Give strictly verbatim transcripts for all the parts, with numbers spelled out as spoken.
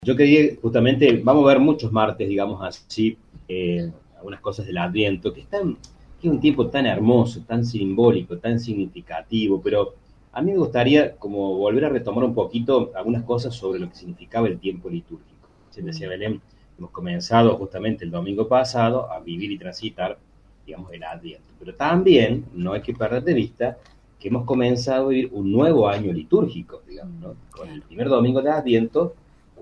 Yo quería justamente, vamos a ver muchos martes, digamos así, eh, algunas cosas del Adviento, que están, que es un tiempo tan hermoso, tan simbólico, tan significativo, pero a mí me gustaría como volver a retomar un poquito algunas cosas sobre lo que significaba el tiempo litúrgico. Se decía Belén, hemos comenzado justamente el domingo pasado a vivir y transitar, digamos, el Adviento, pero también no hay que perder de vista que hemos comenzado a vivir un nuevo año litúrgico, digamos, ¿no? Con el primer domingo de Adviento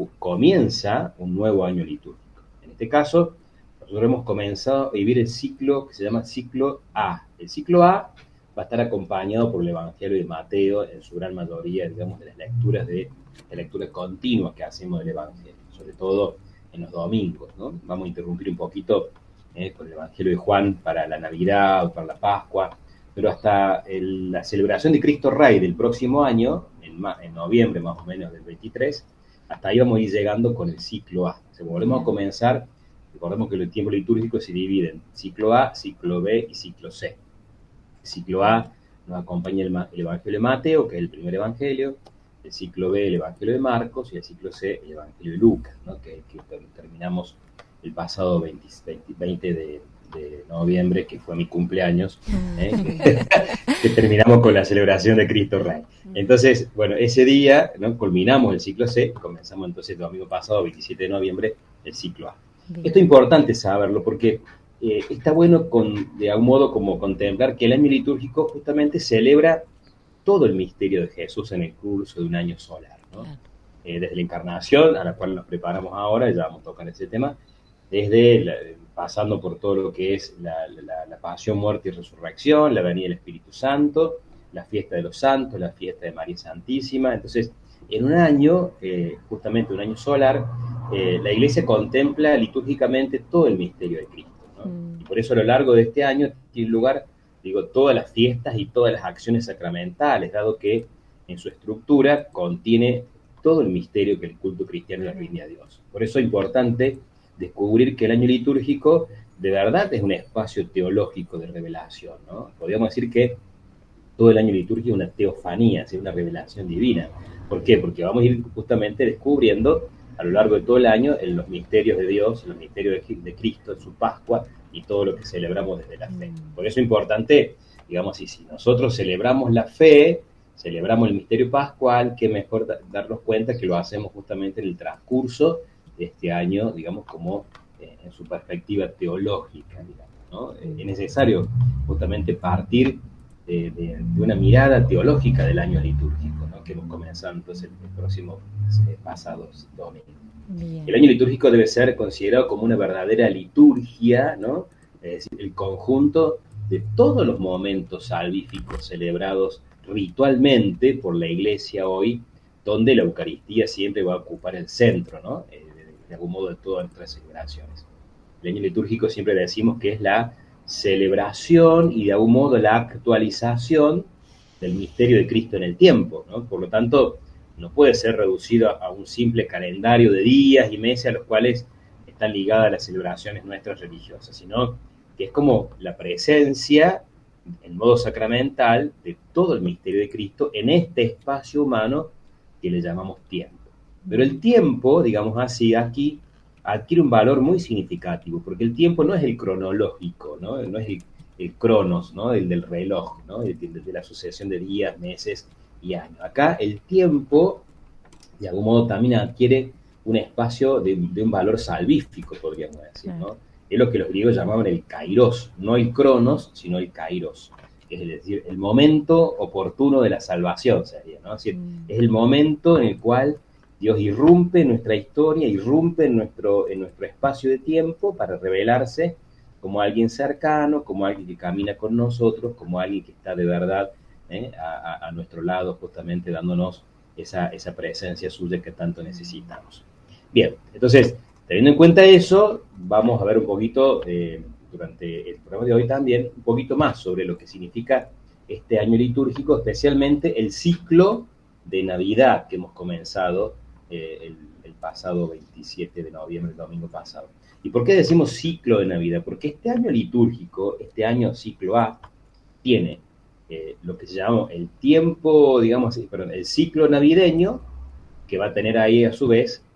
comienza un nuevo año litúrgico. En este caso, nosotros hemos comenzado a vivir el ciclo que se llama ciclo A. El ciclo A va a estar acompañado por el Evangelio de Mateo, en su gran mayoría, digamos, de las lecturas de, de lectura continua que hacemos del Evangelio, sobre todo en los domingos, ¿no? Vamos a interrumpir un poquito eh, con el Evangelio de Juan para la Navidad o para la Pascua, pero hasta el, la celebración de Cristo Rey del próximo año, en, en noviembre más o menos del veintitrés, hasta ahí vamos a ir llegando con el ciclo A. Si volvemos a comenzar, recordemos que el tiempo litúrgico se divide en ciclo A, ciclo B y ciclo C. El ciclo A nos acompaña el, el Evangelio de Mateo, que es el primer Evangelio, el ciclo B el Evangelio de Marcos y el ciclo C el Evangelio de Lucas, ¿no? que, que terminamos el pasado veinte, veinte de, de noviembre, que fue mi cumpleaños, ¿eh? que, que terminamos con la celebración de Cristo Rey. Entonces, bueno, ese día, ¿no? Culminamos el ciclo C, comenzamos entonces el domingo pasado, veintisiete de noviembre, el ciclo A. Bien. Esto es importante saberlo porque eh, está bueno con, de algún modo como contemplar que el año litúrgico justamente celebra todo el misterio de Jesús en el curso de un año solar, ¿no? Claro. Eh, desde la encarnación, a la cual nos preparamos ahora, ya vamos a tocar ese tema, desde la, pasando por todo lo que es la, la, la pasión, muerte y resurrección, la venida del Espíritu Santo, la fiesta de los santos, la fiesta de María Santísima. Entonces, en un año, eh, justamente un año solar, eh, la Iglesia contempla litúrgicamente todo el misterio de Cristo, ¿no? Mm. Y por eso a lo largo de este año tiene lugar, digo, todas las fiestas y todas las acciones sacramentales, dado que en su estructura contiene todo el misterio que el culto cristiano le rinde a Dios. Por eso es importante descubrir que el año litúrgico de verdad es un espacio teológico de revelación, ¿no? Podríamos decir que todo el año litúrgico es una teofanía, es una revelación divina. ¿Por qué? Porque vamos a ir justamente descubriendo a lo largo de todo el año en los misterios de Dios, en los misterios de, de Cristo, en su Pascua y todo lo que celebramos desde la fe. Por eso es importante, digamos así, si nosotros celebramos la fe, celebramos el misterio pascual, qué mejor da, darnos cuenta que lo hacemos justamente en el transcurso de este año, digamos, como eh, en su perspectiva teológica, digamos, ¿no? Eh, es necesario justamente partir de, de, de una mirada teológica del año litúrgico, ¿no? Que hemos comenzado entonces el, el próximo eh, pasado domingo. Bien. El año litúrgico debe ser considerado como una verdadera liturgia, ¿no? Es decir, el conjunto de todos los momentos salvíficos celebrados ritualmente por la Iglesia hoy, donde la Eucaristía siempre va a ocupar el centro, ¿no? Eh, de, de algún modo de todas nuestras celebraciones. El año litúrgico siempre decimos que es la celebración y de algún modo la actualización del misterio de Cristo en el tiempo, ¿no? Por lo tanto, no puede ser reducido a un simple calendario de días y meses a los cuales están ligadas las celebraciones nuestras religiosas, sino que es como la presencia en modo sacramental de todo el misterio de Cristo en este espacio humano que le llamamos tiempo. Pero el tiempo, digamos así, aquí adquiere un valor muy significativo, porque el tiempo no es el cronológico, ¿no? No es el, el cronos, ¿no? El del reloj, ¿no? El, el de la sucesión de días, meses y años. Acá el tiempo, de algún modo, también adquiere un espacio de, de un valor salvífico, podríamos decir, ¿no? Es lo que los griegos llamaban el kairos, no el cronos, sino el kairos, es decir, el momento oportuno de la salvación, sería, ¿no? Es decir, mm. es el momento en el cual Dios irrumpe en nuestra historia, irrumpe en nuestro, en nuestro espacio de tiempo para revelarse como alguien cercano, como alguien que camina con nosotros, como alguien que está de verdad ¿eh? a, a, a nuestro lado, justamente dándonos esa, esa presencia suya que tanto necesitamos. Bien, entonces, teniendo en cuenta eso, vamos a ver un poquito, eh, durante el programa de hoy también, un poquito más sobre lo que significa este año litúrgico, especialmente el ciclo de Navidad que hemos comenzado eh, el, el pasado veintisiete de noviembre, el domingo pasado. ¿Y por qué decimos ciclo de Navidad? Porque este año litúrgico, este año ciclo A, tiene eh, lo que se llama el tiempo, digamos, perdón, el ciclo navideño, que va a tener ahí a su vez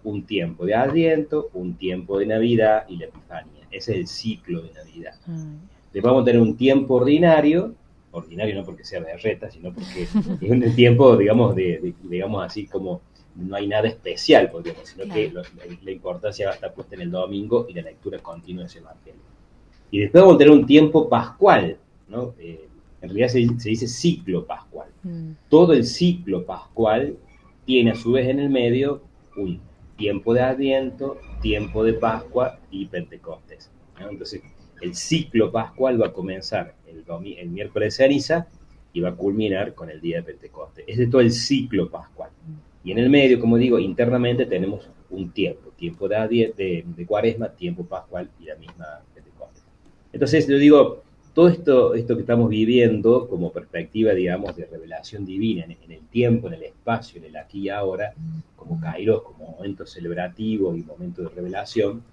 un tiempo de Adviento, un tiempo de Navidad y la Epifanía. Ese es el ciclo de Navidad. Mm. Después vamos a tener un tiempo ordinario, ordinario no porque sea berreta, sino porque es un tiempo, digamos, de, de, digamos así como no hay nada especial, podríamos, sino claro. que lo, la, la importancia va a estar puesta en el domingo y la lectura continua de ese evangelio. Y después vamos a tener un tiempo pascual, ¿no? Eh, en realidad se, se dice ciclo pascual. Mm. Todo el ciclo pascual tiene a su vez en el medio un tiempo de Adviento, tiempo de Pascua y Pentecostés, ¿no? Entonces, el ciclo pascual va a comenzar el, domi- el miércoles de ceniza y va a culminar con el día de Pentecostés. Es de todo el ciclo pascual. Y en el medio, como digo, internamente tenemos un tiempo, tiempo de, adie- de, de Cuaresma, tiempo pascual y la misma Pentecostés. Entonces, yo digo, todo esto, esto que estamos viviendo como perspectiva, digamos, de revelación divina en, en el tiempo, en el espacio, en el aquí y ahora, como kairos, como momento celebrativo y momento de revelación,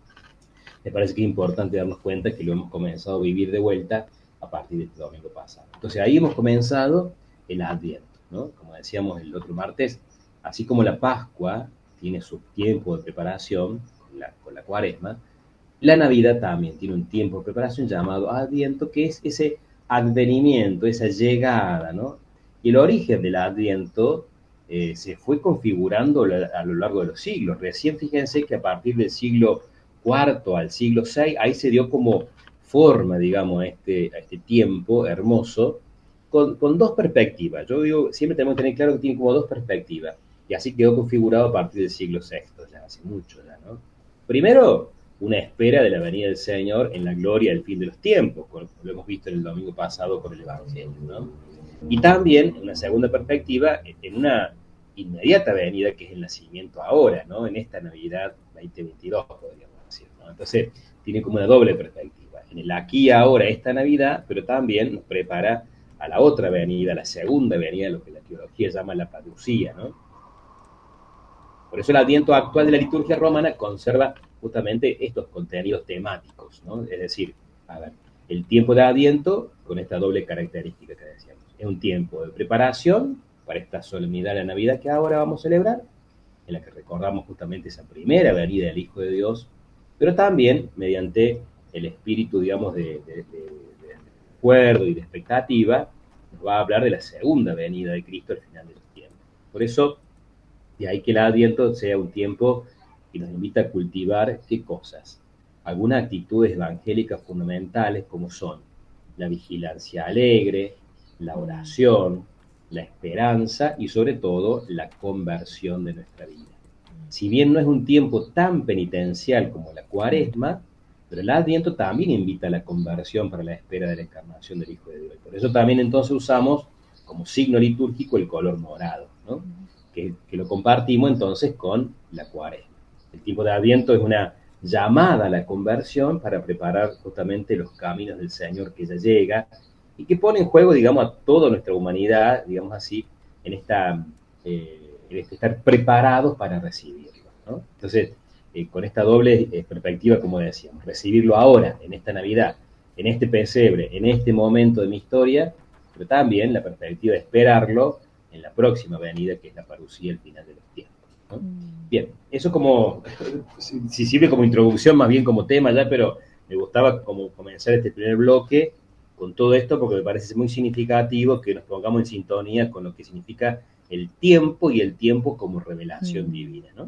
me parece que es importante darnos cuenta que lo hemos comenzado a vivir de vuelta a partir de este domingo pasado. Entonces ahí hemos comenzado el Adviento, ¿no? Como decíamos el otro martes, así como la Pascua tiene su tiempo de preparación con la, con la Cuaresma, la Navidad también tiene un tiempo de preparación llamado Adviento, que es ese advenimiento, esa llegada, ¿no? Y el origen del Adviento eh, se fue configurando a lo largo de los siglos. Recién fíjense que a partir del siglo cuarto al siglo seis, ahí se dio como forma, digamos, a este, a este tiempo hermoso, con, con dos perspectivas. Yo digo, siempre tenemos que tener claro que tiene como dos perspectivas, y así quedó configurado a partir del siglo sexto, ya hace mucho ya, ¿no? Primero, una espera de la venida del Señor en la gloria del fin de los tiempos, como lo hemos visto en el domingo pasado con el Evangelio, ¿no? Y también, una segunda perspectiva, en una inmediata venida, que es el nacimiento ahora, ¿no? En esta Navidad veinte veintidós, podríamos decir, ¿no? Entonces, tiene como una doble perspectiva. En el aquí y ahora, esta Navidad, pero también nos prepara a la otra venida, la segunda venida, lo que la teología llama la parucía, ¿no? Por eso el Adviento actual de la liturgia romana conserva justamente estos contenidos temáticos, ¿no? Es decir, a ver, el tiempo de Adviento con esta doble característica que decíamos. Es un tiempo de preparación para esta solemnidad de la Navidad que ahora vamos a celebrar, en la que recordamos justamente esa primera venida del Hijo de Dios, pero también mediante el espíritu, digamos, de, de, de, de recuerdo y de expectativa, nos va a hablar de la segunda venida de Cristo al final de los tiempos. Por eso, de ahí que el Adviento sea un tiempo que nos invita a cultivar, ¿qué cosas? Algunas actitudes evangélicas fundamentales como son la vigilancia alegre, la oración, la esperanza y sobre todo la conversión de nuestra vida. Si bien no es un tiempo tan penitencial como la Cuaresma, pero el Adviento también invita a la conversión para la espera de la encarnación del Hijo de Dios. Por eso también entonces usamos como signo litúrgico el color morado, ¿no? Que, que lo compartimos entonces con la Cuaresma. El tiempo de Adviento es una llamada a la conversión para preparar justamente los caminos del Señor que ya llega y que pone en juego, digamos, a toda nuestra humanidad, digamos así, en esta, eh, en este estar preparados para recibirlo, ¿no? Entonces, eh, con esta doble eh, perspectiva, como decíamos, recibirlo ahora, en esta Navidad, en este pesebre, en este momento de mi historia, pero también la perspectiva de esperarlo en la próxima venida, que es la parucía, el final de los tiempos, ¿no? Mm. Bien, eso como, si sirve como introducción, más bien como tema ya, pero me gustaba como comenzar este primer bloque con todo esto, porque me parece muy significativo que nos pongamos en sintonía con lo que significa el tiempo y el tiempo como revelación mm. divina, ¿no?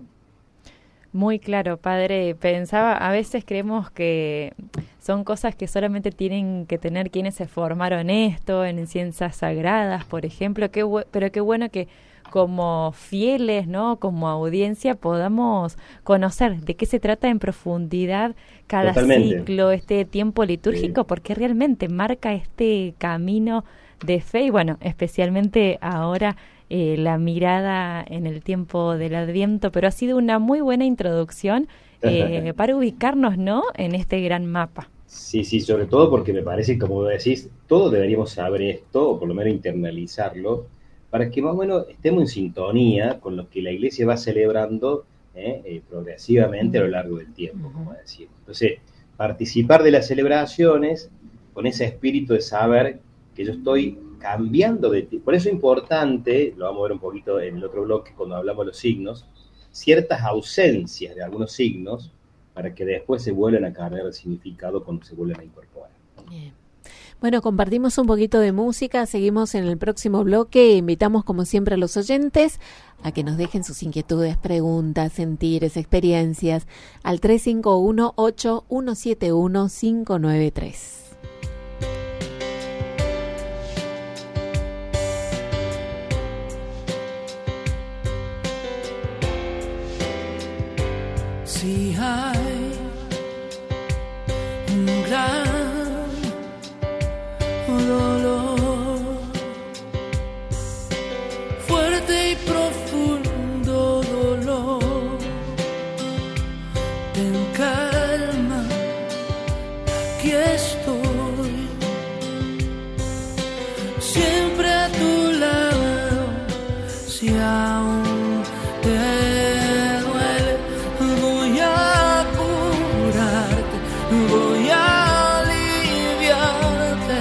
Muy claro, padre. Pensaba, a veces creemos que son cosas que solamente tienen que tener quienes se formaron esto, en ciencias sagradas, por ejemplo, qué bu- pero qué bueno que como fieles, ¿no? Como audiencia podamos conocer de qué se trata en profundidad cada Totalmente. ciclo, este tiempo litúrgico, sí. Porque realmente marca este camino de fe y bueno, especialmente ahora eh, la mirada en el tiempo del Adviento, pero ha sido una muy buena introducción eh, para ubicarnos, ¿no?, en este gran mapa. Sí, sí, sobre todo porque me parece, como decís, todos deberíamos saber esto, o por lo menos internalizarlo, para que más o menos estemos en sintonía con lo que la Iglesia va celebrando eh, eh, progresivamente a lo largo del tiempo, uh-huh. como decimos. Entonces, participar de las celebraciones con ese espíritu de saber que yo estoy cambiando de ti. Por eso es importante, lo vamos a ver un poquito en el otro bloque cuando hablamos de los signos, ciertas ausencias de algunos signos para que después se vuelvan a cargar el significado cuando se vuelven a incorporar. Bien. Bueno, compartimos un poquito de música, seguimos en el próximo bloque, invitamos como siempre a los oyentes a que nos dejen sus inquietudes, preguntas, sentires, experiencias al tres cinco uno, ocho uno siete uno, cinco nueve tres. Si hay un gran dolor, fuerte y profundo dolor, ten calma, aquí estoy, siempre a tu lado, si aún te duele, voy a curarte, voy a aliviarte.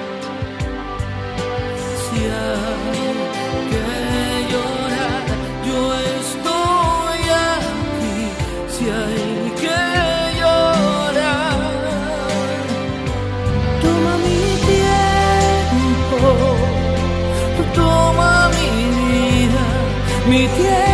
Si hay que llorar, yo estoy aquí. Si hay que llorar, toma mi tiempo, toma mi vida, mi tiempo.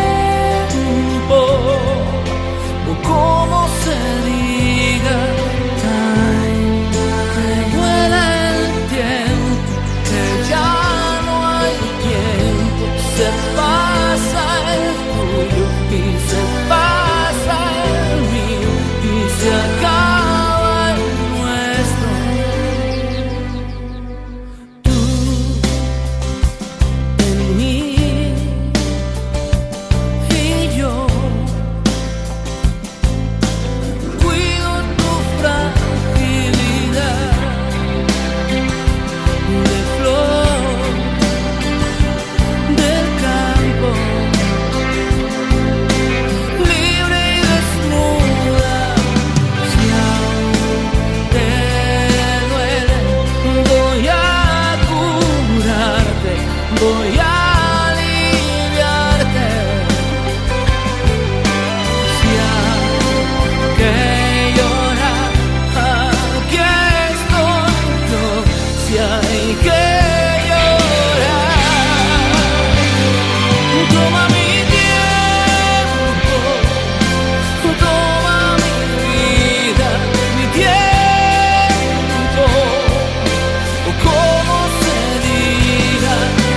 Como se diga, time, que vuela el tiempo, que ya no hay tiempo, se pasa el tuyo y se pasa el mío y se acaba el nuestro. Tú en mí y yo. Voy a aliviarte. Si hay que llorar, aquí estoy yo. Si hay que llorar, toma mi tiempo, toma mi vida, mi tiempo, como se diga.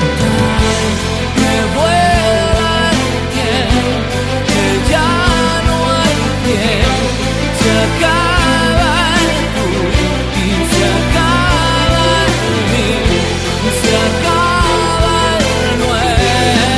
Que vuela el tiempo, que ya no hay tiempo, se acaba el tuyo y se acaba el mío y se acaba el nuestro.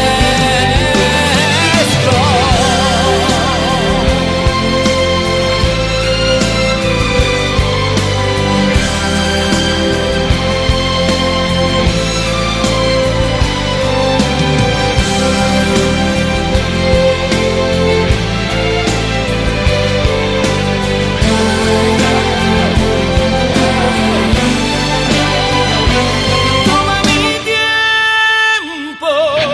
Toma mi tiempo,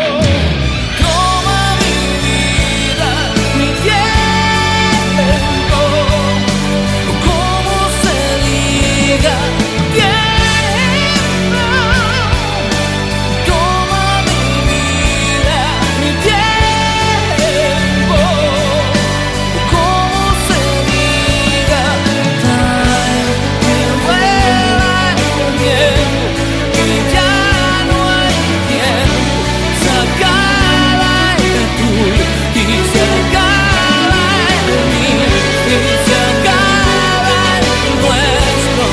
toma mi vida, mi tiempo, como se diga, tiempo, toma mi vida, mi tiempo, como se diga, time, que vuela el tiempo, que ya no hay tiempo, se acaba el tuyo y se acaba el mío y se acaba el nuestro.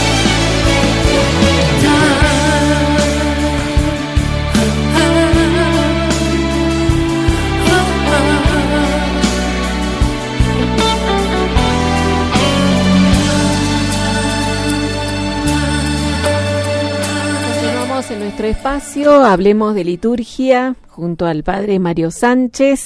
Continuamos en nuestro espacio, hablemos de liturgia junto al padre Mario Sánchez.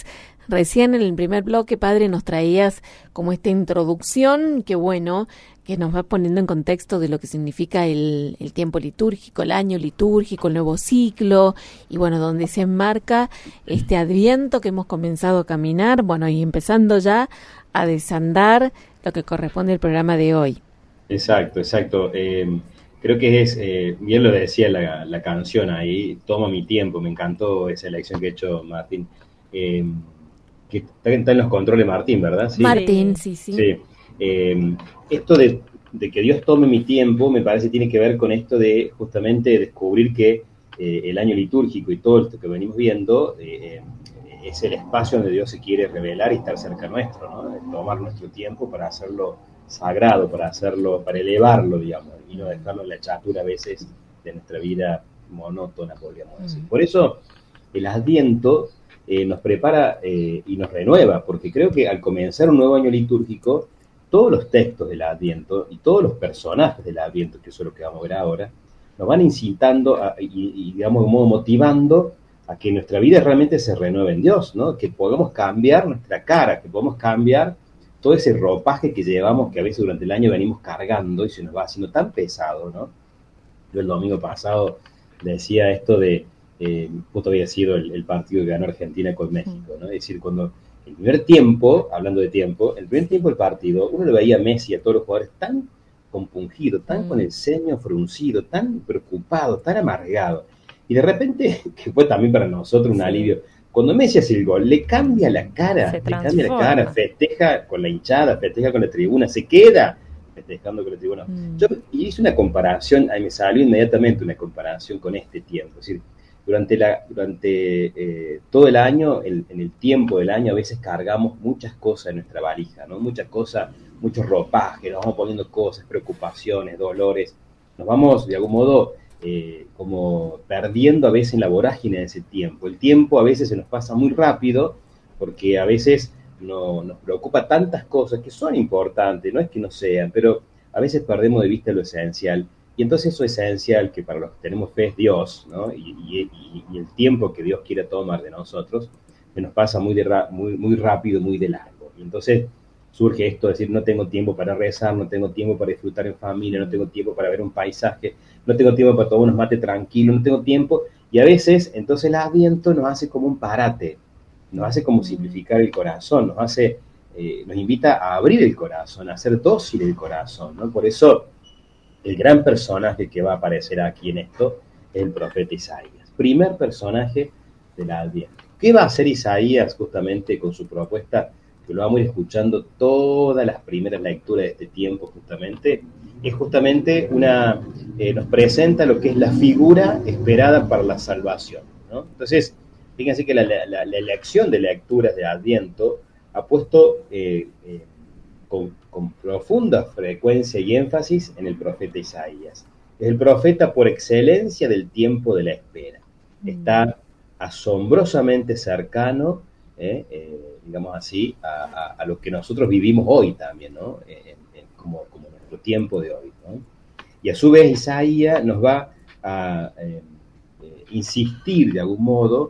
Recién en el primer bloque, padre, nos traías como esta introducción, que bueno, que nos va poniendo en contexto de lo que significa el, el tiempo litúrgico, el año litúrgico, el nuevo ciclo, y bueno, donde se enmarca este Adviento que hemos comenzado a caminar, bueno, y empezando ya a desandar lo que corresponde al programa de hoy. Exacto, exacto. Eh, creo que es, eh, bien lo decía la, la canción ahí, Toma mi tiempo, me encantó esa elección que ha hecho Martín. Eh, que está, está en los controles Martín, ¿verdad? ¿Sí? Martín, sí, sí. Sí. Eh, esto de, de que Dios tome mi tiempo, me parece tiene que ver con esto de justamente descubrir que eh, el año litúrgico y todo esto que venimos viendo eh, es el espacio donde Dios se quiere revelar y estar cerca nuestro, ¿no? De tomar nuestro tiempo para hacerlo sagrado, para hacerlo, para elevarlo, digamos, y no dejarlo en la chatura a veces de nuestra vida monótona, podríamos decir. Por eso el Adviento Eh, nos prepara eh, y nos renueva, porque creo que al comenzar un nuevo año litúrgico, todos los textos del Adviento y todos los personajes del Adviento, que eso es lo que vamos a ver ahora, nos van incitando a, y, y, digamos, de modo motivando a que nuestra vida realmente se renueve en Dios, ¿no? Que podamos cambiar nuestra cara, que podamos cambiar todo ese ropaje que llevamos, que a veces durante el año venimos cargando y se nos va haciendo tan pesado, ¿no? Yo el domingo pasado decía esto de Eh, justo había sido el, el partido que ganó Argentina con México, ¿no? Es decir, cuando el primer tiempo, hablando de tiempo, el primer tiempo del partido, uno le veía a Messi y a todos los jugadores tan compungido, tan mm. con el ceño fruncido, tan preocupado, tan amargado. Y de repente, que fue también para nosotros un sí. alivio, cuando Messi hace el gol, le cambia la cara, le cambia la cara, festeja con la hinchada, festeja con la tribuna, se queda festejando con la tribuna. Mm. Yo y hice una comparación, ahí me salió inmediatamente una comparación con este tiempo, es decir, Durante, la, durante eh, todo el año, el, en el tiempo del año, a veces cargamos muchas cosas en nuestra valija, ¿no? Muchas cosas, muchos ropajes, nos vamos poniendo cosas, preocupaciones, dolores. Nos vamos, de algún modo, eh, como perdiendo a veces en la vorágine de ese tiempo. El tiempo a veces se nos pasa muy rápido, porque a veces no, nos preocupa tantas cosas que son importantes, no es que no sean, pero a veces perdemos de vista lo esencial. Y entonces eso esencial, que para los que tenemos fe es Dios, ¿no? Y, y, y el tiempo que Dios quiere tomar de nosotros, que nos pasa muy, de ra- muy, muy rápido, muy de largo. Y entonces surge esto de decir, no tengo tiempo para rezar, no tengo tiempo para disfrutar en familia, no tengo tiempo para ver un paisaje, no tengo tiempo para tomar unos mates tranquilos, no tengo tiempo. Y a veces, entonces el Adviento nos hace como un parate, nos hace como simplificar el corazón, nos hace, eh, nos invita a abrir el corazón, a hacer dócil el corazón, ¿no? Por eso el gran personaje que va a aparecer aquí en esto es el profeta Isaías. Primer personaje del Adviento. ¿Qué va a hacer Isaías justamente con su propuesta? Que lo vamos a ir escuchando todas las primeras lecturas de este tiempo justamente. Es justamente una, eh, nos presenta lo que es la figura esperada para la salvación, ¿no? Entonces, fíjense que la, la, la elección de lecturas de Adviento ha puesto eh, eh, Con, con profunda frecuencia y énfasis en el profeta Isaías. Es el profeta por excelencia del tiempo de la espera. Está asombrosamente cercano, eh, eh, digamos así, a, a, a lo que nosotros vivimos hoy también, ¿no? En, en, como, como nuestro tiempo de hoy, ¿no? Y a su vez Isaías nos va a eh, eh, insistir de algún modo,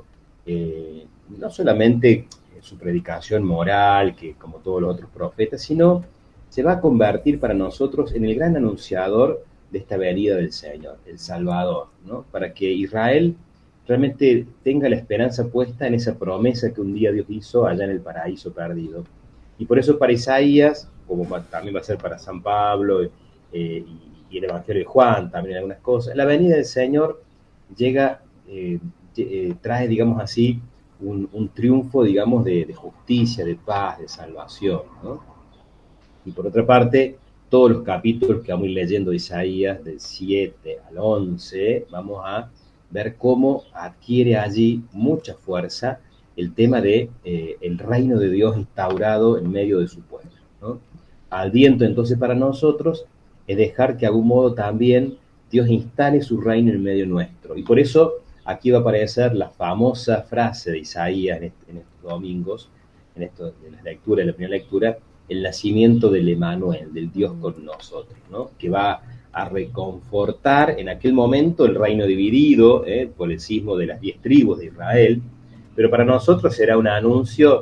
eh, no solamente su predicación moral, que como todos los otros profetas, sino se va a convertir para nosotros en el gran anunciador de esta venida del Señor, el Salvador, ¿no? Para que Israel realmente tenga la esperanza puesta en esa promesa que un día Dios hizo allá en el paraíso perdido. Y por eso para Isaías, como también va a ser para San Pablo eh, y, y el Evangelio de Juan, también algunas cosas, la venida del Señor llega, eh, eh, trae, digamos así, Un, un triunfo, digamos, de, de justicia, de paz, de salvación, ¿no? Y por otra parte, todos los capítulos que vamos a ir leyendo de Isaías, del siete al once, vamos a ver cómo adquiere allí mucha fuerza el tema de eh, el reino de Dios instaurado en medio de su pueblo, ¿no? Adviento entonces para nosotros es dejar que de algún modo también Dios instale su reino en medio nuestro. Y por eso aquí va a aparecer la famosa frase de Isaías en, este, en estos domingos, en esto de la lectura, de la primera lectura, el nacimiento del Emanuel, del Dios con nosotros, ¿no? Que va a reconfortar en aquel momento el reino dividido eh, por el cisma de las diez tribus de Israel, pero para nosotros será un anuncio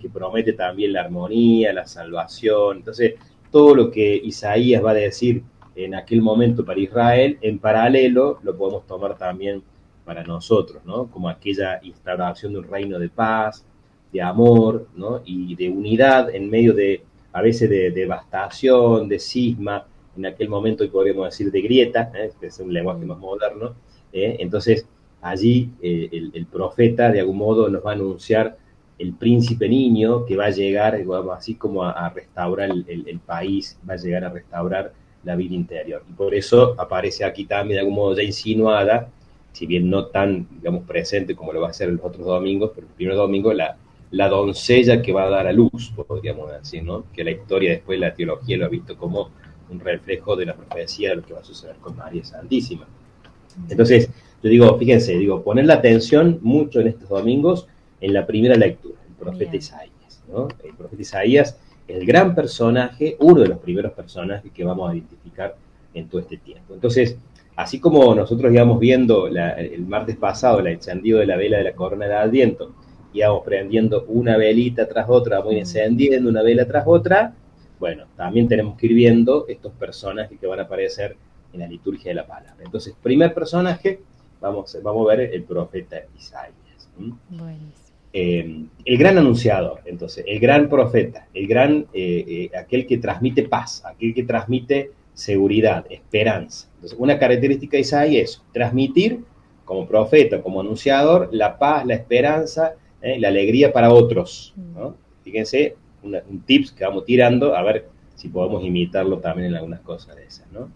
que promete también la armonía, la salvación. Entonces, todo lo que Isaías va a decir en aquel momento para Israel, en paralelo lo podemos tomar también para nosotros, ¿no? Como aquella instauración de un reino de paz, de amor, ¿no? Y de unidad en medio de, a veces, de devastación, de cisma, en aquel momento, y podríamos decir, de grieta, ¿eh? Que es un lenguaje más moderno. ¿eh? Entonces, allí eh, el, el profeta, de algún modo, nos va a anunciar el príncipe niño que va a llegar, digamos, así como a, a restaurar el, el, el país, va a llegar a restaurar la vida interior. Y por eso aparece aquí también, de algún modo, ya insinuada, si bien no tan, digamos, presente como lo va a hacer los otros domingos, pero el primer domingo, la, la doncella que va a dar a luz, podríamos decir, ¿no? Que la historia, después la teología lo ha visto como un reflejo de la profecía de lo que va a suceder con María Santísima. Entonces, yo digo, fíjense, digo, poner la atención mucho en estos domingos en la primera lectura, el profeta Bien. Isaías, ¿no? El profeta Isaías, el gran personaje, uno de los primeros personajes que vamos a identificar en todo este tiempo. Entonces, así como nosotros íbamos viendo la, el martes pasado el encendido de la vela de la corona de Adviento, íbamos prendiendo una velita tras otra, vamos encendiendo una vela tras otra, bueno, también tenemos que ir viendo estos personajes que van a aparecer en la liturgia de la palabra. Entonces, primer personaje, vamos, vamos a ver el profeta Isaías. ¿Mm? Buenísimo. Eh, el gran anunciador, entonces, el gran profeta, el gran, eh, eh, aquel que transmite paz, aquel que transmite seguridad, esperanza. Entonces, una característica de Isaías es transmitir, como profeta, como anunciador, la paz, la esperanza, eh, la alegría para otros, ¿no? Fíjense, una, un tips que vamos tirando, a ver si podemos imitarlo también en algunas cosas de esas, ¿no?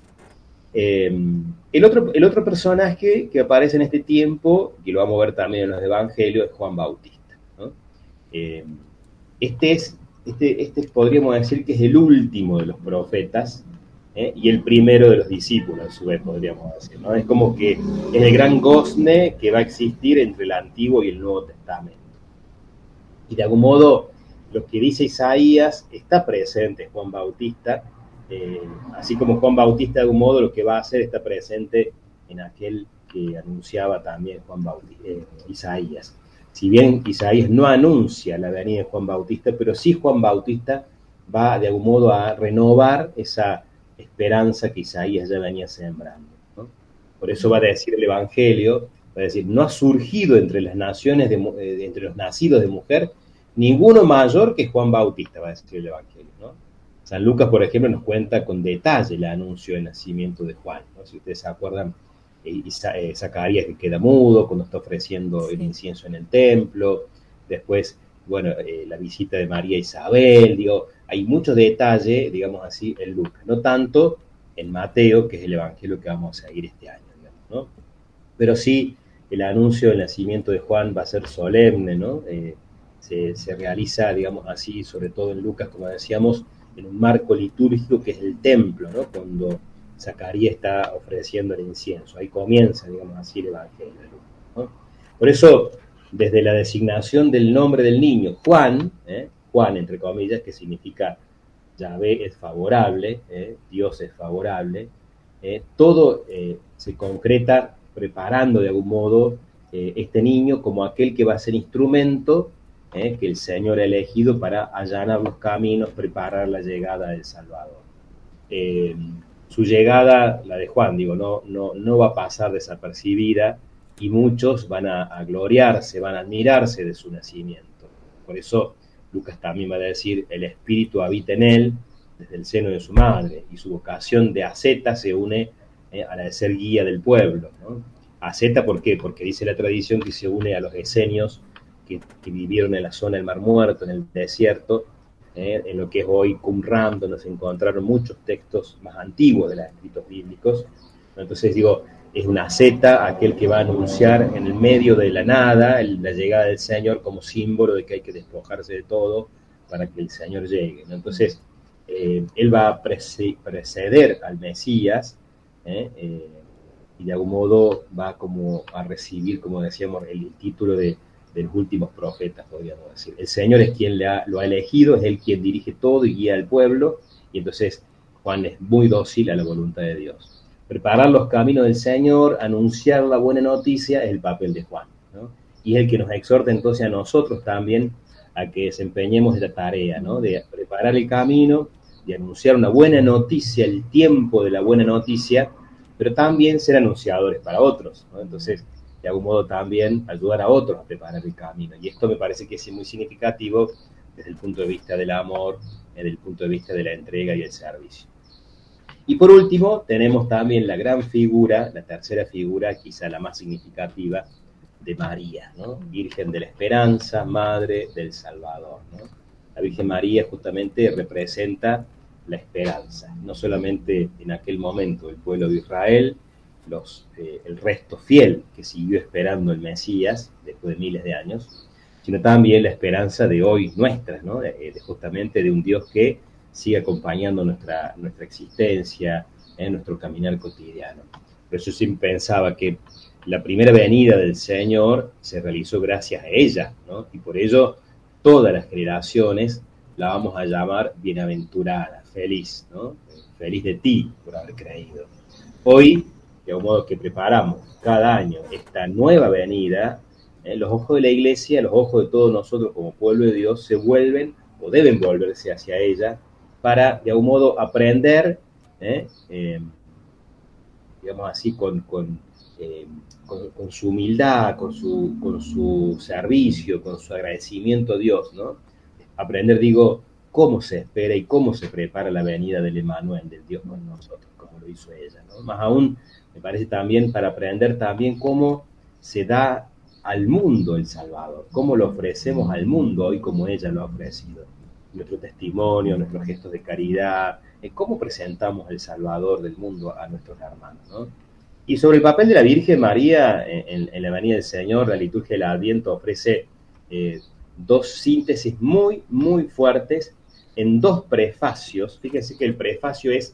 Eh, el, otro, el otro personaje que aparece en este tiempo, y lo vamos a ver también en los evangelios, es Juan Bautista, ¿no? Eh, este es, este, este podríamos decir que es el último de los profetas, ¿eh? Y el primero de los discípulos, a su vez, podríamos decir, ¿no? Es como que es el gran gozne que va a existir entre el Antiguo y el Nuevo Testamento. Y de algún modo, lo que dice Isaías está presente Juan Bautista, eh, así como Juan Bautista de algún modo lo que va a hacer está presente en aquel que anunciaba también Juan Bautista, eh, Isaías. Si bien Isaías no anuncia la venida de Juan Bautista, pero sí Juan Bautista va de algún modo a renovar esa esperanza que Isaías ya venía sembrando, ¿no? Por eso va a decir el Evangelio, va a decir, no ha surgido entre las naciones, de, eh, entre los nacidos de mujer, ninguno mayor que Juan Bautista, va a decir el Evangelio, ¿no? San Lucas, por ejemplo, nos cuenta con detalle el anuncio del nacimiento de Juan, ¿no? Si ustedes se acuerdan, eh, eh, Zacarías que queda mudo cuando está ofreciendo el incienso en el templo, después, bueno, eh, la visita de María Isabel, digo, hay mucho detalle, digamos así, en Lucas, no tanto en Mateo, que es el evangelio que vamos a seguir este año, digamos, ¿no? Pero sí, el anuncio del nacimiento de Juan va a ser solemne, ¿no? Eh, se, se realiza, digamos así, sobre todo en Lucas, como decíamos, en un marco litúrgico que es el templo, ¿no? Cuando Zacarías está ofreciendo el incienso, ahí comienza, digamos así, el evangelio de Lucas, ¿no? Por eso, desde la designación del nombre del niño, Juan, ¿eh? Juan, entre comillas, que significa Yahvé es favorable, ¿eh? Dios es favorable, ¿eh? Todo eh, se concreta preparando de algún modo eh, este niño como aquel que va a ser instrumento eh, que el Señor ha elegido para allanar los caminos, preparar la llegada del Salvador. Eh, su llegada, la de Juan, digo, no, no, no va a pasar desapercibida, y muchos van a, a gloriarse, van a admirarse de su nacimiento. Por eso Lucas también va a decir, el Espíritu habita en él desde el seno de su madre, y su vocación de asceta se une eh, a la de ser guía del pueblo, ¿no? Asceta, ¿por qué? Porque dice la tradición que se une a los esenios que, que vivieron en la zona del Mar Muerto, en el desierto, eh, en lo que es hoy Qumran, donde se encontraron muchos textos más antiguos de los escritos bíblicos. Entonces digo, es una asceta, aquel que va a anunciar en el medio de la nada el, la llegada del Señor como símbolo de que hay que despojarse de todo para que el Señor llegue, ¿no? Entonces, eh, él va a preceder al Mesías, ¿eh? Eh, y de algún modo va como a recibir, como decíamos, el título de, de los últimos profetas, podríamos decir. El Señor es quien le ha, lo ha elegido, es él quien dirige todo y guía al pueblo, y entonces Juan es muy dócil a la voluntad de Dios. Preparar los caminos del Señor, anunciar la buena noticia, es el papel de Juan, ¿no? Y es el que nos exhorta entonces a nosotros también a que desempeñemos esta tarea, ¿no? De preparar el camino, de anunciar una buena noticia, el tiempo de la buena noticia, pero también ser anunciadores para otros, ¿no? Entonces, de algún modo también ayudar a otros a preparar el camino. Y esto me parece que es muy significativo desde el punto de vista del amor, desde el punto de vista de la entrega y el servicio. Y por último, tenemos también la gran figura, la tercera figura, quizá la más significativa, de María, ¿no? Virgen de la Esperanza, Madre del Salvador, ¿no? La Virgen María justamente representa la esperanza, no solamente en aquel momento el pueblo de Israel, los, eh, el resto fiel que siguió esperando el Mesías después de miles de años, sino también la esperanza de hoy nuestra, ¿no? De, de justamente de un Dios que sigue acompañando nuestra, nuestra existencia, en nuestro caminar cotidiano. Por eso siempre pensaba que la primera venida del Señor se realizó gracias a ella, ¿no? Y por ello todas las generaciones la vamos a llamar bienaventurada, feliz, ¿no? Feliz de ti por haber creído. Hoy, de un modo que preparamos cada año esta nueva venida, ¿eh? Los ojos de la Iglesia, los ojos de todos nosotros como pueblo de Dios se vuelven o deben volverse hacia ella para, de algún modo, aprender, ¿eh? Eh, digamos así, con, con, eh, con, con su humildad, con su, con su servicio, con su agradecimiento a Dios, ¿no? Aprender, digo, cómo se espera y cómo se prepara la venida del Emmanuel, del Dios con nosotros, como lo hizo ella, ¿no? Más aún, me parece también para aprender también cómo se da al mundo el Salvador, cómo lo ofrecemos al mundo hoy como ella lo ha ofrecido. Nuestro testimonio, nuestros gestos de caridad, eh, cómo presentamos el Salvador del mundo a nuestros hermanos, ¿no? Y sobre el papel de la Virgen María en, en, en la venida del Señor, la liturgia del Adviento ofrece eh, dos síntesis muy, muy fuertes en dos prefacios. Fíjense que el prefacio es,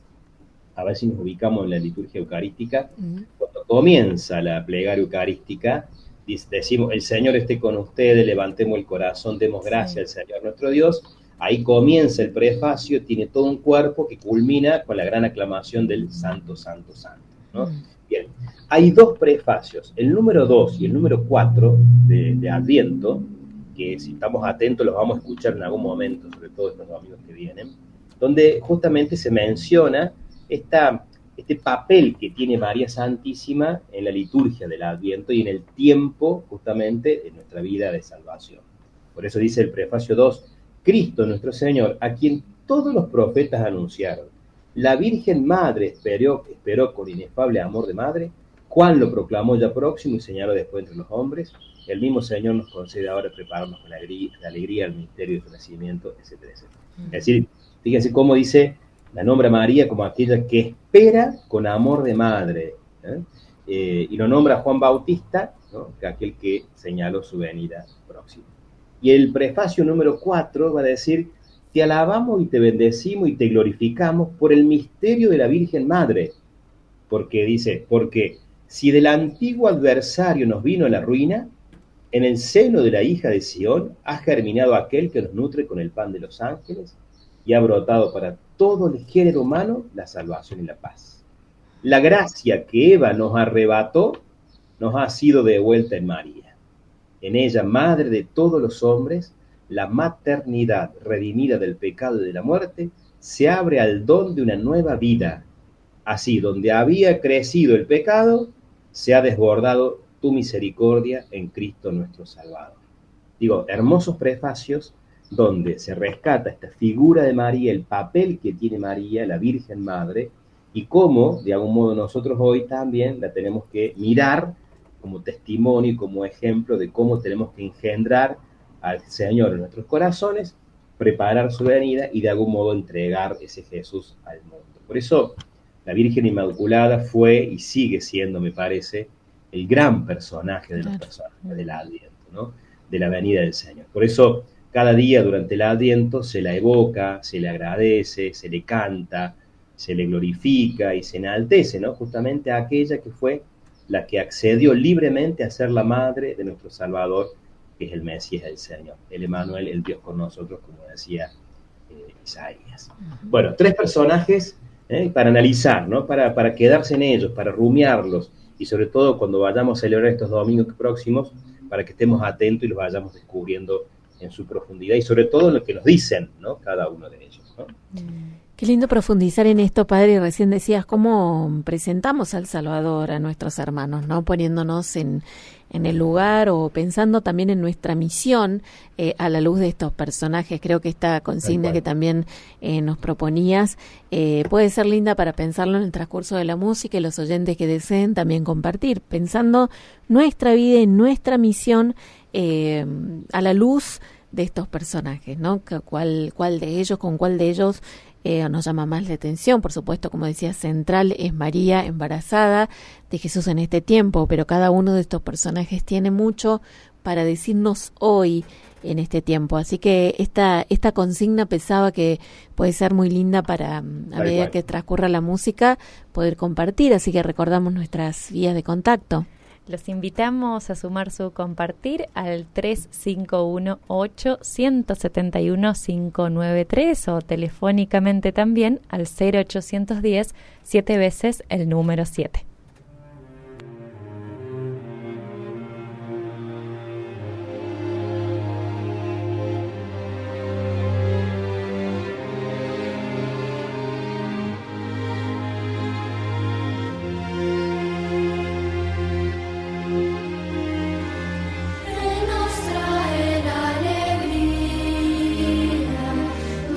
a ver si nos ubicamos en la liturgia eucarística, uh-huh. Cuando comienza la plegaria eucarística, decimos, el Señor esté con ustedes, levantemos el corazón, demos gracias sí. al Señor nuestro Dios. Ahí comienza el prefacio, tiene todo un cuerpo que culmina con la gran aclamación del Santo, Santo, Santo, ¿no? Uh-huh. Bien, hay dos prefacios, el número dos y el número cuatro de, de Adviento, que si estamos atentos los vamos a escuchar en algún momento, sobre todo estos domingos que vienen, donde justamente se menciona esta, este papel que tiene María Santísima en la liturgia del Adviento y en el tiempo justamente de nuestra vida de salvación. Por eso dice el prefacio dos, Cristo nuestro Señor, a quien todos los profetas anunciaron, la Virgen Madre esperó, esperó con inefable amor de madre, Juan lo proclamó ya próximo y señaló después entre los hombres, el mismo Señor nos concede ahora prepararnos con la alegría, la alegría al misterio de su nacimiento, etcétera, etcétera. Es decir, fíjense cómo dice, la nombra María como aquella que espera con amor de madre, ¿eh? Eh, y lo nombra Juan Bautista, ¿no? Que aquel que señaló su venida próxima. Y el prefacio número cuatro va a decir, te alabamos y te bendecimos y te glorificamos por el misterio de la Virgen Madre, porque dice, porque si del antiguo adversario nos vino la ruina, en el seno de la hija de Sión ha germinado aquel que nos nutre con el pan de los ángeles y ha brotado para todo el género humano la salvación y la paz. La gracia que Eva nos arrebató nos ha sido devuelta en María. En ella, madre de todos los hombres, la maternidad redimida del pecado y de la muerte se abre al don de una nueva vida. Así, donde había crecido el pecado, se ha desbordado tu misericordia en Cristo nuestro Salvador. Digo, hermosos prefacios donde se rescata esta figura de María, el papel que tiene María, la Virgen Madre, y cómo, de algún modo, nosotros hoy también la tenemos que mirar como testimonio y como ejemplo de cómo tenemos que engendrar al Señor en nuestros corazones, preparar su venida y de algún modo entregar ese Jesús al mundo. Por eso, la Virgen Inmaculada fue y sigue siendo, me parece, el gran personaje de los personajes del Adviento, ¿no? De la venida del Señor. Por eso, cada día durante el Adviento se la evoca, se le agradece, se le canta, se le glorifica y se enaltece, ¿no? Justamente a aquella que fue la que accedió libremente a ser la madre de nuestro Salvador, que es el Mesías del Señor, el Emmanuel, el Dios con nosotros, como decía eh, Isaías. Uh-huh. Bueno, tres personajes eh, para analizar, ¿no? Para, para quedarse en ellos, para rumiarlos, y sobre todo cuando vayamos a celebrar estos domingos próximos, para que estemos atentos y los vayamos descubriendo en su profundidad y sobre todo en lo que nos dicen, ¿no? Cada uno de ellos, ¿no? Qué lindo profundizar en esto, padre. Recién decías cómo presentamos al Salvador a nuestros hermanos, ¿no? Poniéndonos en, en el lugar o pensando también en nuestra misión eh, a la luz de estos personajes. Creo que esta consigna que también eh, nos proponías eh, puede ser linda para pensarlo en el transcurso de la música y los oyentes que deseen también compartir, pensando nuestra vida y nuestra misión eh, a la luz de estos personajes, ¿no? ¿Cuál, cuál de ellos, con cuál de ellos Eh, nos llama más la atención? Por supuesto, como decía, central es María embarazada de Jesús en este tiempo, pero cada uno de estos personajes tiene mucho para decirnos hoy en este tiempo, así que esta esta consigna pensaba que puede ser muy linda para, a medida que transcurra la música, poder compartir, así que recordamos nuestras vías de contacto. Los invitamos a sumar su compartir al tres cinco uno ocho, uno siete uno, cinco nueve tres o telefónicamente también al cero ochocientos diez, siete veces el número siete.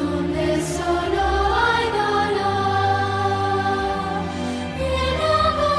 Solo hay dolor, y no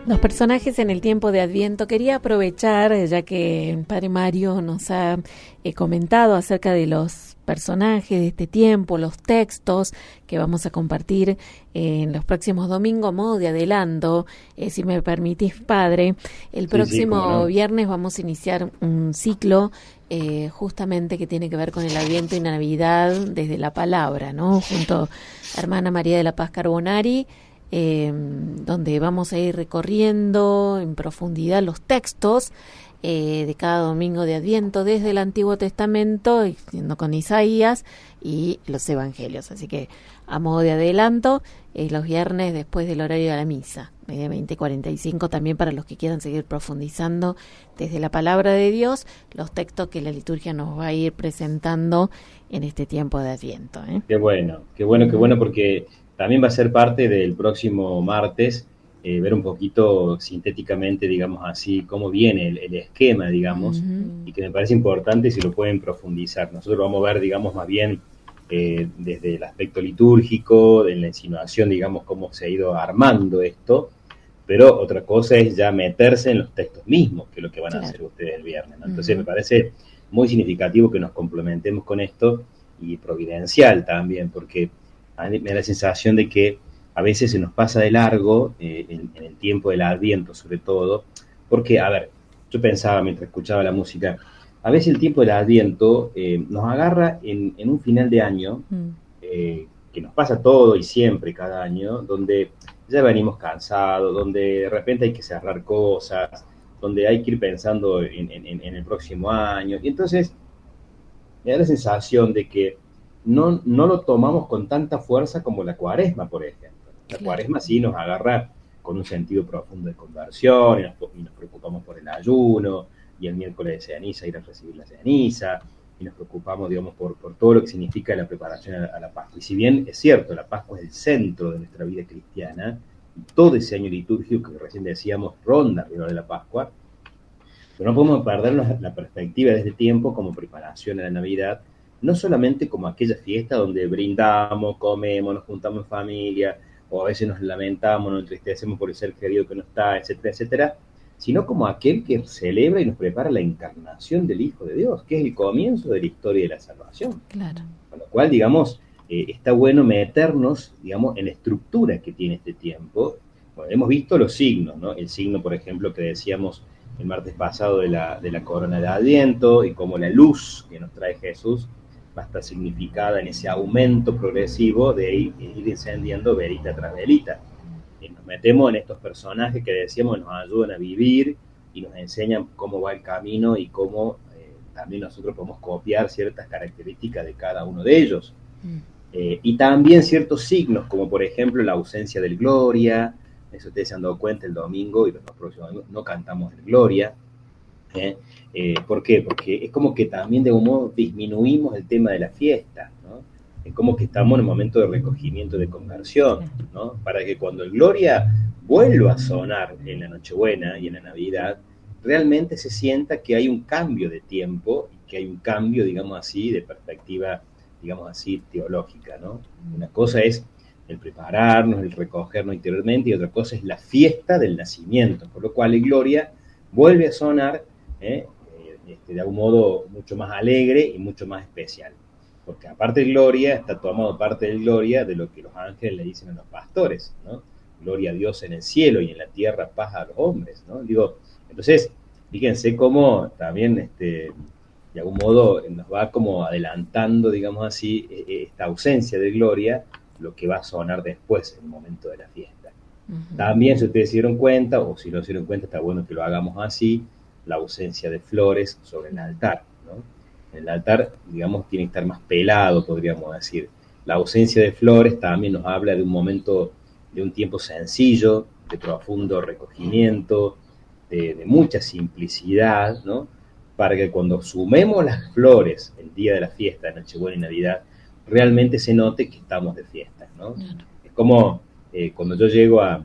Los personajes en el tiempo de Adviento. Quería aprovechar, ya que el Padre Mario nos ha eh, comentado acerca de los personajes de este tiempo, los textos que vamos a compartir eh, en los próximos domingos, modo de adelanto, eh, si me permitís, Padre. El Sí, próximo sí, cómo no. viernes vamos a iniciar un ciclo eh, justamente que tiene que ver con el Adviento y Navidad desde la palabra, ¿no? Junto a hermana María de la Paz Carbonari, Eh, donde vamos a ir recorriendo en profundidad los textos eh, de cada domingo de Adviento desde el Antiguo Testamento, yendo con Isaías y los Evangelios. Así que a modo de adelanto, eh, los viernes después del horario de la misa, eh, veinte cuarenta y cinco, también para los que quieran seguir profundizando desde la palabra de Dios, los textos que la liturgia nos va a ir presentando en este tiempo de Adviento, ¿eh? Qué bueno, qué bueno, qué bueno, porque también va a ser parte del próximo martes, eh, ver un poquito sintéticamente, digamos así, cómo viene el, el esquema, digamos, Uh-huh. y que me parece importante si lo pueden profundizar. Nosotros vamos a ver, digamos, más bien eh, desde el aspecto litúrgico, de la insinuación, digamos, cómo se ha ido armando esto, pero otra cosa es ya meterse en los textos mismos, que es lo que van Claro. a hacer ustedes el viernes, ¿no? Entonces Uh-huh. me parece muy significativo que nos complementemos con esto y providencial también, porque a mí me da la sensación de que a veces se nos pasa de largo eh, en, en el tiempo del Adviento, sobre todo, porque, a ver, yo pensaba mientras escuchaba la música, a veces el tiempo del Adviento eh, nos agarra en, en un final de año, Mm. eh, que nos pasa todo y siempre, cada año, donde ya venimos cansados, donde de repente hay que cerrar cosas, donde hay que ir pensando en, en, en el próximo año, y entonces me da la sensación de que no, no lo tomamos con tanta fuerza como la Cuaresma, por ejemplo. La Claro. Cuaresma sí nos agarra con un sentido profundo de conversión, y nos, y nos preocupamos por el ayuno, y el miércoles de ceniza ir a recibir la ceniza, y nos preocupamos, digamos, por, por todo lo que significa la preparación a, a la Pascua. Y si bien es cierto, la Pascua es el centro de nuestra vida cristiana, y todo ese año litúrgico que recién decíamos ronda alrededor de la Pascua, pero no podemos perdernos la perspectiva de este tiempo como preparación a la Navidad, no solamente como aquella fiesta donde brindamos, comemos, nos juntamos en familia, o a veces nos lamentamos, nos entristecemos por el ser querido que no está, etcétera, etcétera, sino como aquel que celebra y nos prepara la encarnación del Hijo de Dios, que es el comienzo de la historia de la salvación. Claro. Con lo cual, digamos, eh, está bueno meternos, digamos, en la estructura que tiene este tiempo. Bueno, hemos visto los signos, ¿no? El signo, por ejemplo, que decíamos el martes pasado de la, de la corona de Adviento, y cómo la luz que nos trae Jesús va a estar significada en ese aumento progresivo de ir, ir encendiendo velita tras velita. Y nos metemos en estos personajes que decíamos nos ayudan a vivir y nos enseñan cómo va el camino y cómo eh, también nosotros podemos copiar ciertas características de cada uno de ellos. Mm. Eh, y también ciertos signos, como por ejemplo la ausencia del Gloria. Eso ustedes se han dado cuenta el domingo, y los próximos domingos no cantamos el Gloria. ¿Eh? Eh, ¿Por qué? Porque es como que también de algún modo disminuimos el tema de la fiesta, ¿no? Es como que estamos en un momento de recogimiento, de conversión, ¿no? Para que cuando el Gloria vuelva a sonar en la Nochebuena y en la Navidad, realmente se sienta que hay un cambio de tiempo y que hay un cambio, digamos así, de perspectiva, digamos así, teológica, ¿no? Una cosa es el prepararnos, el recogernos interiormente, y otra cosa es la fiesta del nacimiento, por lo cual el Gloria vuelve a sonar ¿eh? Este, de algún modo mucho más alegre y mucho más especial, porque aparte de Gloria, está tomado parte del Gloria de lo que los ángeles le dicen a los pastores, ¿no? Gloria a Dios en el cielo y en la tierra paz a los hombres, ¿no? Digo, entonces, fíjense cómo también este, de algún modo nos va como adelantando, digamos así, esta ausencia de Gloria, lo que va a sonar después en el momento de la fiesta. Uh-huh. También, si ustedes se dieron cuenta, o si no se dieron cuenta, está bueno que lo hagamos así, la ausencia de flores sobre el altar, ¿no? El altar, digamos, tiene que estar más pelado, podríamos decir. La ausencia de flores también nos habla de un momento, de un tiempo sencillo, de profundo recogimiento, de, de mucha simplicidad, ¿no? Para que cuando sumemos las flores el día de la fiesta, Nochebuena y Navidad, realmente se note que estamos de fiesta, ¿no? Claro. Es como eh, cuando yo llego a,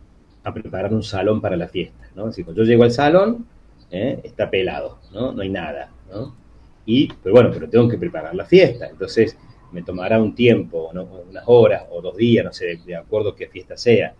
a preparar un salón para la fiesta, ¿no? Es decir, cuando yo llego al salón, ¿eh? está pelado, ¿no? No hay nada, ¿no? Y, pero bueno, pero tengo que preparar la fiesta, entonces me tomará un tiempo, ¿no? Unas horas o dos días, no sé, de, de acuerdo a qué fiesta sea,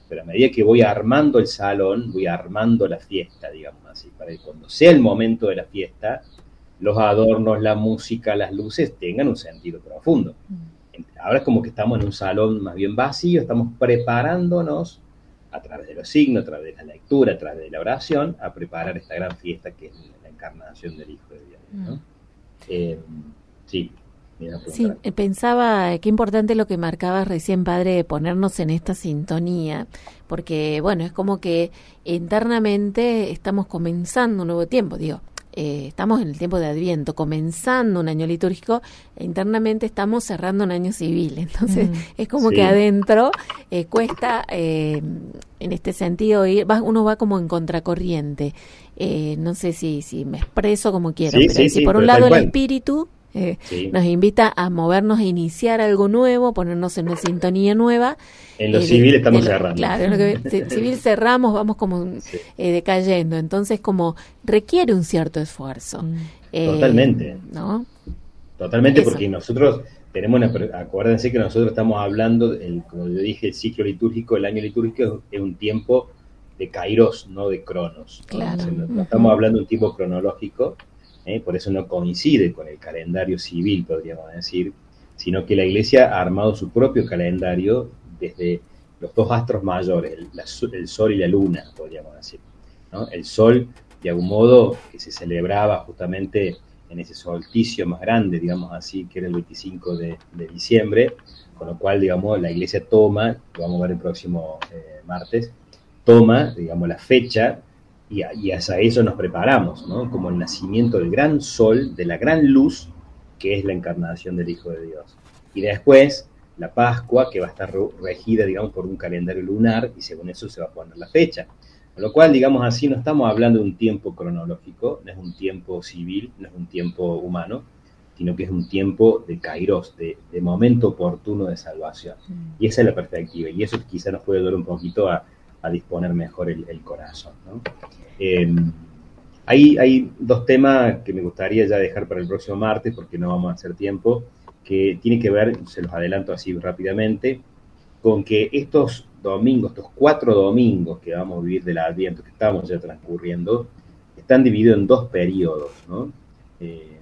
pero a medida que voy armando el salón, voy armando la fiesta, digamos así, para que cuando sea el momento de la fiesta, los adornos, la música, las luces tengan un sentido profundo. Ahora es como que estamos en un salón más bien vacío, estamos preparándonos a través de los signos, a través de la lectura, a través de la oración, a preparar esta gran fiesta que es la encarnación del Hijo de Dios, ¿no? Mm. Eh, sí. Sí, pensaba, qué importante lo que marcabas recién, padre, de ponernos en esta sintonía, porque, bueno, es como que internamente estamos comenzando un nuevo tiempo, digo, eh, estamos en el tiempo de Adviento, comenzando un año litúrgico, e internamente estamos cerrando un año civil, entonces mm. es como sí. que adentro eh, cuesta, eh, en este sentido, ir, va, uno va como en contracorriente, eh, no sé si, si me expreso como quiero, sí, pero sí, si sí, por un lado el espíritu... Eh, sí. nos invita a movernos, a iniciar algo nuevo, ponernos en una sintonía nueva. En lo eh, civil estamos lo, cerrando. Claro, en lo que civil cerramos, vamos como sí. eh, decayendo. Entonces, como requiere un cierto esfuerzo. Eh, Totalmente. ¿No? Totalmente, Eso. Porque nosotros tenemos una. Acuérdense que nosotros estamos hablando, el, como yo dije, el ciclo litúrgico, el año litúrgico es un tiempo de kairos, no de cronos. ¿no? Claro. O sea, no, no estamos hablando de un tiempo cronológico. ¿Eh? Por eso no coincide con el calendario civil, podríamos decir, sino que la Iglesia ha armado su propio calendario desde los dos astros mayores, el, la, el Sol y la Luna, podríamos decir, ¿no? El Sol, de algún modo, que se celebraba justamente en ese solsticio más grande, digamos así, que era el veinticinco de, de diciembre, con lo cual, digamos, la Iglesia toma, lo vamos a ver el próximo eh, martes, toma, digamos, la fecha. Y, y hacia eso nos preparamos, ¿no? Como el nacimiento del gran sol, de la gran luz, que es la encarnación del Hijo de Dios. Y después, la Pascua, que va a estar regida, digamos, por un calendario lunar, y según eso se va a poner la fecha. Con lo cual, digamos así, no estamos hablando de un tiempo cronológico, no es un tiempo civil, no es un tiempo humano, sino que es un tiempo de kairos, de, de momento oportuno de salvación. Mm. Y esa es la perspectiva, y eso quizá nos puede ayudar un poquito a, a disponer mejor el, el corazón, ¿no? Eh, hay, hay dos temas que me gustaría ya dejar para el próximo martes, porque no vamos a hacer tiempo, que tiene que ver, se los adelanto así rápidamente, con que estos domingos, estos cuatro domingos que vamos a vivir del Adviento, que estamos ya transcurriendo, están divididos en dos periodos, ¿no? Eh,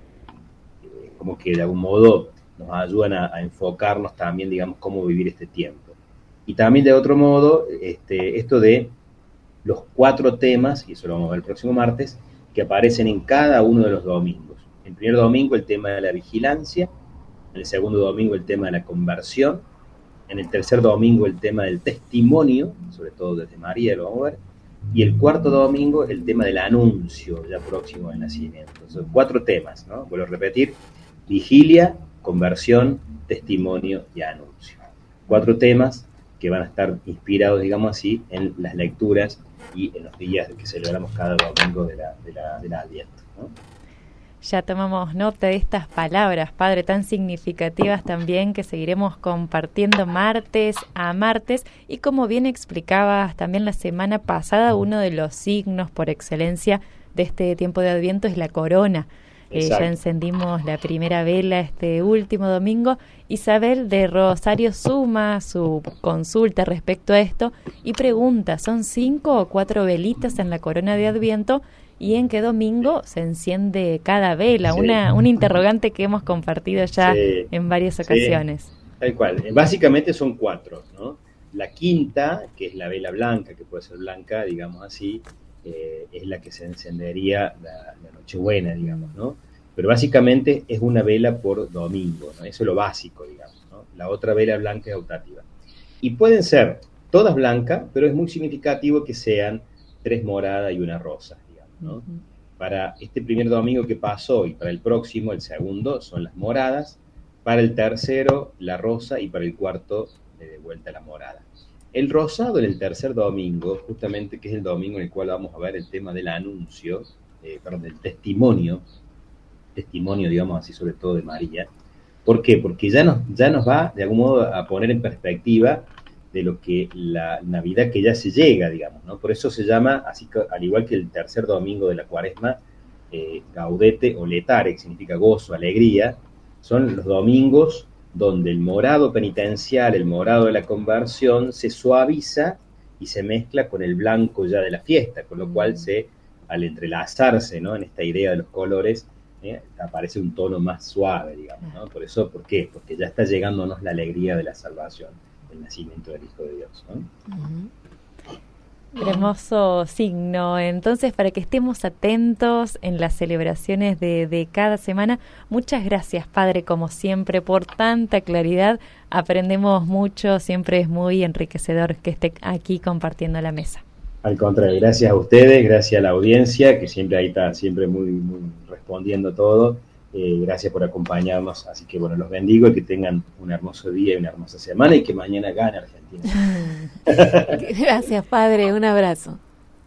como que de algún modo nos ayudan a, a enfocarnos también, digamos, cómo vivir este tiempo. Y también de otro modo, este, esto de los cuatro temas, y eso lo vamos a ver el próximo martes, que aparecen en cada uno de los domingos. El primer domingo el tema de la vigilancia, en el segundo domingo el tema de la conversión, en el tercer domingo el tema del testimonio, sobre todo desde María, lo vamos a ver, y el cuarto domingo el tema del anuncio, ya próximo del nacimiento. Son cuatro temas, ¿no? Vuelvo a repetir, vigilia, conversión, testimonio y anuncio. Cuatro temas que van a estar inspirados, digamos así, en las lecturas y en los días que celebramos cada domingo de la, de la, de la Adviento, ¿no? Ya tomamos nota de estas palabras, Padre, tan significativas también, que seguiremos compartiendo martes a martes. Y como bien explicabas también la semana pasada, uno de los signos por excelencia de este tiempo de Adviento es la corona. Eh, ya encendimos la primera vela este último domingo. Isabel de Rosario suma su consulta respecto a esto y pregunta, ¿son cinco o cuatro velitas en la corona de Adviento? ¿Y en qué domingo se enciende cada vela? Sí. Una, un interrogante que hemos compartido ya sí. en varias ocasiones. Sí. Tal cual. Básicamente son cuatro, ¿no? La quinta, que es la vela blanca, que puede ser blanca, digamos así, eh, es la que se encendería la, la Nochebuena, digamos, ¿no? Pero básicamente es una vela por domingo, ¿no? Eso es lo básico, digamos, ¿no? La otra vela blanca es optativa. Y pueden ser todas blancas, pero es muy significativo que sean tres moradas y una rosa, digamos, ¿no? Uh-huh. Para este primer domingo que pasó y para el próximo, el segundo, son las moradas, para el tercero, la rosa, y para el cuarto, de vuelta la morada. El rosado en el tercer domingo, justamente que es el domingo en el cual vamos a ver el tema del anuncio, eh, perdón, del testimonio, testimonio, digamos así, sobre todo de María. ¿Por qué? Porque ya nos, ya nos va, de algún modo, a poner en perspectiva de lo que la Navidad que ya se llega, digamos, ¿no? Por eso se llama, así que, al igual que el tercer domingo de la Cuaresma, eh, gaudete o letare, que significa gozo, alegría, son los domingos donde el morado penitencial, el morado de la conversión, se suaviza y se mezcla con el blanco ya de la fiesta, con lo cual se, al entrelazarse, ¿no?, en esta idea de los colores, ¿eh?, aparece un tono más suave, digamos, ¿no? Por eso, ¿por qué? Porque ya está llegándonos la alegría de la salvación, el nacimiento del Hijo de Dios, ¿no? Uh-huh. Hermoso signo. Entonces, para que estemos atentos en las celebraciones de, de cada semana, muchas gracias, Padre, como siempre, por tanta claridad. Aprendemos mucho, siempre es muy enriquecedor que esté aquí compartiendo la mesa. Al contrario, gracias a ustedes, gracias a la audiencia, que siempre ahí está, siempre muy, muy respondiendo todo. Eh, gracias por acompañarnos, así que bueno, los bendigo y que tengan un hermoso día y una hermosa semana y que mañana gane Argentina. Gracias, Padre, un abrazo.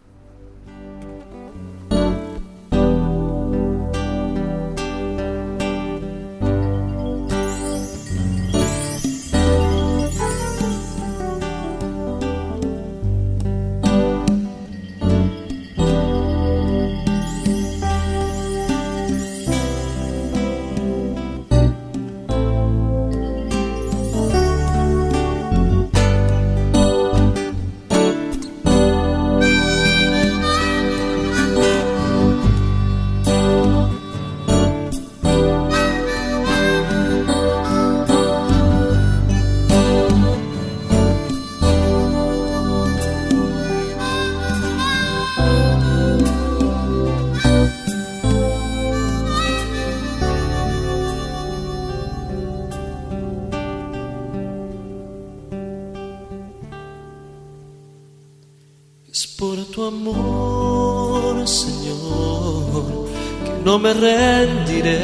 No me rendiré,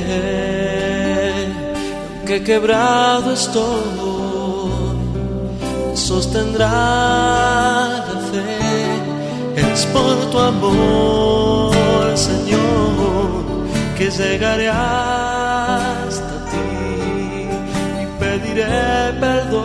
aunque quebrado estoy, me sostendrá la fe. Es por tu amor, Señor, que llegaré hasta ti y pediré perdón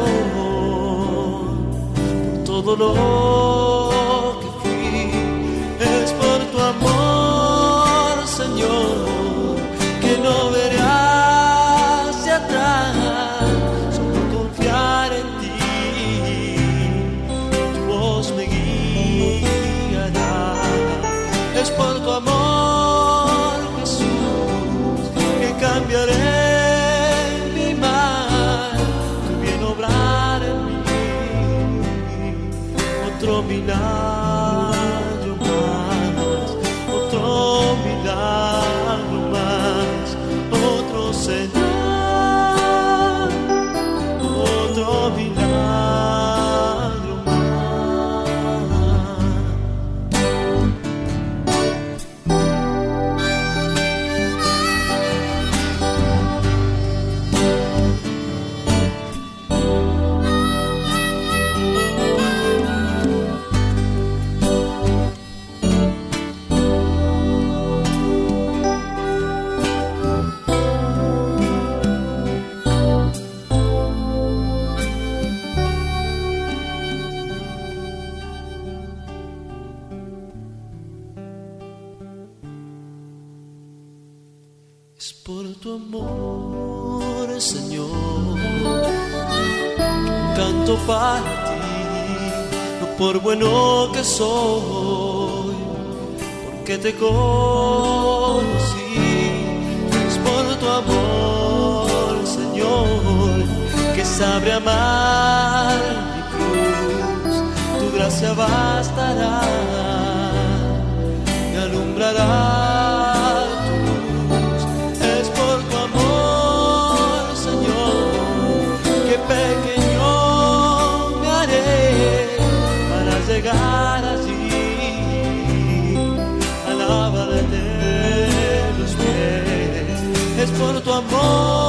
por todo lo que fui. Es por tu amor, Señor, que no veré hacia atrás, solo confiar en ti, tu voz me guiará. Es por tu amor, Jesús, que cambiaré mi mal, tu bien obrar en mí, otro milagro. Es por tu amor, Señor, canto para ti, no por bueno que soy, porque te conocí. Es por tu amor, Señor, que sabré amar mi cruz, tu gracia bastará, me alumbrará. Pequeño me haré para llegar allí, alabarte los pies. Es por tu amor,